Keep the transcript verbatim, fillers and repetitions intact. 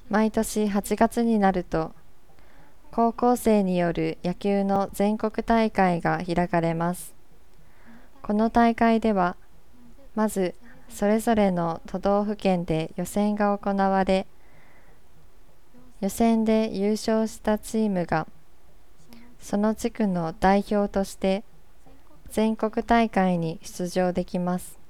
毎年はちがつになると、高校生による野球の全国大会が開かれます。この大会では、まずそれぞれの都道府県で予選が行われ、予選で優勝したチームがその地区の代表として全国大会に出場できます。